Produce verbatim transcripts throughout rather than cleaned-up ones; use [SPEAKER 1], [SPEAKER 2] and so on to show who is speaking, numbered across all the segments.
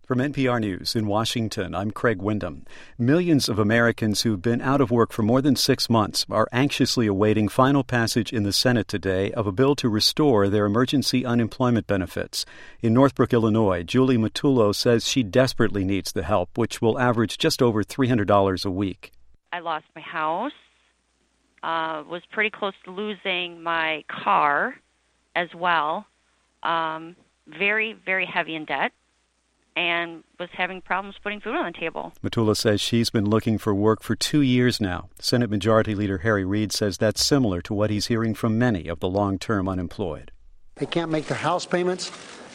[SPEAKER 1] From N P R News in Washington, I'm Craig Windham. Millions of Americans who've been out of work for more than six months are anxiously awaiting final passage in the Senate today of a bill to restore their emergency unemployment benefits. In Northbrook, Illinois, Julie Matullo says she desperately needs the help, which will average just over three hundred dollars a week.
[SPEAKER 2] I lost my house, uh, was pretty close to losing my car as well, um, very, very heavy in debt, and was having problems putting food on the table.
[SPEAKER 1] Matullo says she's been looking for work for two years now. Senate Majority Leader Harry Reid says that's similar to what he's hearing from many of the long-term unemployed.
[SPEAKER 3] They can't make their house payments,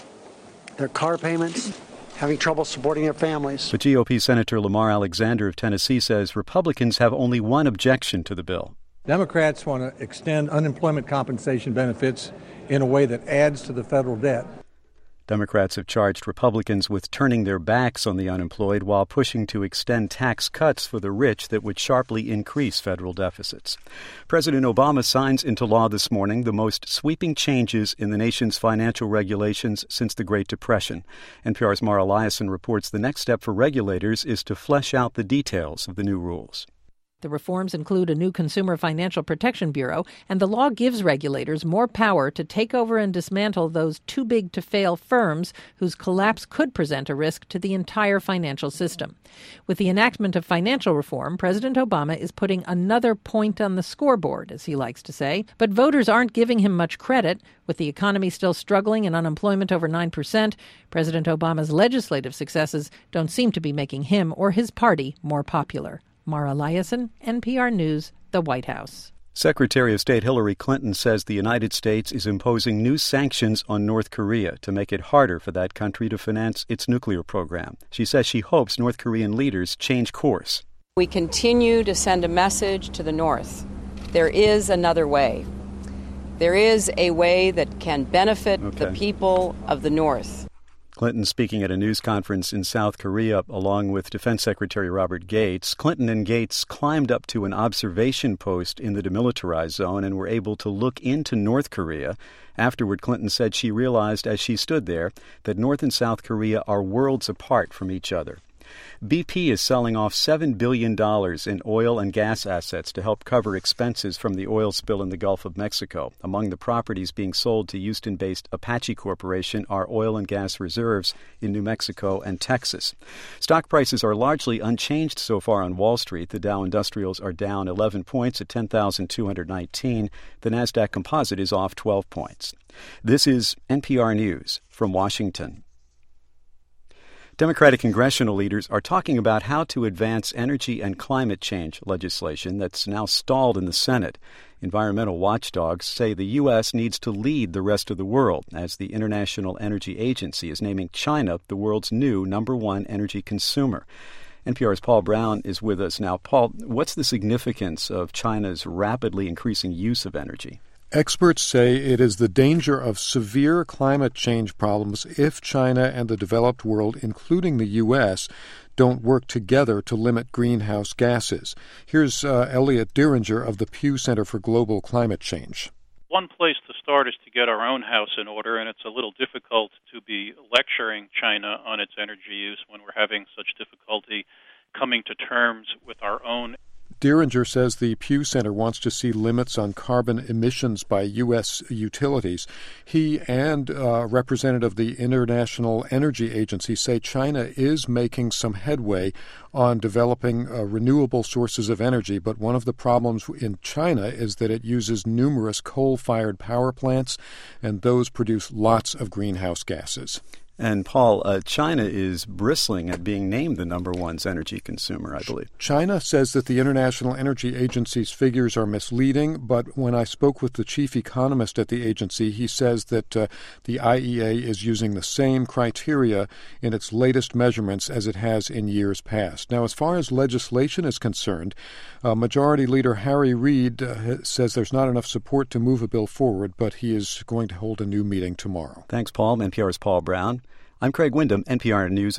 [SPEAKER 3] their car payments, having trouble supporting their families.
[SPEAKER 1] But G O P Senator Lamar Alexander of Tennessee says Republicans have only one objection to the bill.
[SPEAKER 4] Democrats want to extend unemployment compensation benefits in a way that adds to the federal debt.
[SPEAKER 1] Democrats have charged Republicans with turning their backs on the unemployed while pushing to extend tax cuts for the rich that would sharply increase federal deficits. President Obama signs into law this morning the most sweeping changes in the nation's financial regulations since the Great Depression. N P R's Mara Liasson reports the next step for regulators is to flesh out the details of the new rules.
[SPEAKER 5] The reforms include a new Consumer Financial Protection Bureau, and the law gives regulators more power to take over and dismantle those too-big-to-fail firms whose collapse could present a risk to the entire financial system. With the enactment of financial reform, President Obama is putting another point on the scoreboard, as he likes to say. But voters aren't giving him much credit. With the economy still struggling and unemployment over nine percent, President Obama's legislative successes don't seem to be making him or his party more popular. Mara Liasson, N P R News, the White House.
[SPEAKER 1] Secretary of State Hillary Clinton says the United States is imposing new sanctions on North Korea to make it harder for that country to finance its nuclear program. She says she hopes North Korean leaders change course.
[SPEAKER 6] We continue to send a message to the North. There is another way. There is a way that can benefit
[SPEAKER 1] okay.
[SPEAKER 6] the people of the North.
[SPEAKER 1] Clinton speaking at a news conference in South Korea along with Defense Secretary Robert Gates. Clinton and Gates climbed up to an observation post in the demilitarized zone and were able to look into North Korea. Afterward, Clinton said she realized as she stood there that North and South Korea are worlds apart from each other. B P is selling off seven billion dollars in oil and gas assets to help cover expenses from the oil spill in the Gulf of Mexico. Among the properties being sold to Houston-based Apache Corporation are oil and gas reserves in New Mexico and Texas. Stock prices are largely unchanged so far on Wall Street. The Dow Industrials are down eleven points at ten thousand two hundred nineteen. The Nasdaq Composite is off twelve points. This is N P R News from Washington. Democratic congressional leaders are talking about how to advance energy and climate change legislation that's now stalled in the Senate. Environmental watchdogs say the U S needs to lead the rest of the world, as the International Energy Agency is naming China the world's new number one energy consumer. N P R's Paul Brown is with us now. Paul, what's the significance of China's rapidly increasing use of energy?
[SPEAKER 7] Experts say it is the danger of severe climate change problems if China and the developed world, including the U S, don't work together to limit greenhouse gases. Here's uh, Elliot Diringer of the Pew Center for Global Climate Change.
[SPEAKER 8] One place to start is to get our own house in order, and it's a little difficult to be lecturing China on its energy use when we're having such difficulty coming to terms with our own.
[SPEAKER 7] Diringer says the Pew Center wants to see limits on carbon emissions by U S utilities. He and a representative of the International Energy Agency say China is making some headway on developing uh, renewable sources of energy, but one of the problems in China is that it uses numerous coal-fired power plants, and those produce lots of greenhouse gases.
[SPEAKER 1] And, Paul, uh, China is bristling at being named the number one energy consumer, I believe.
[SPEAKER 7] China says that the International Energy Agency's figures are misleading, but when I spoke with the chief economist at the agency, he says that uh, the I E A is using the same criteria in its latest measurements as it has in years past. Now, as far as legislation is concerned, uh, Majority Leader Harry Reid uh, says there's not enough support to move a bill forward, but he is going to hold a new meeting tomorrow.
[SPEAKER 1] Thanks, Paul. N P R's Paul Brown. I'm Craig Windham, N P R News.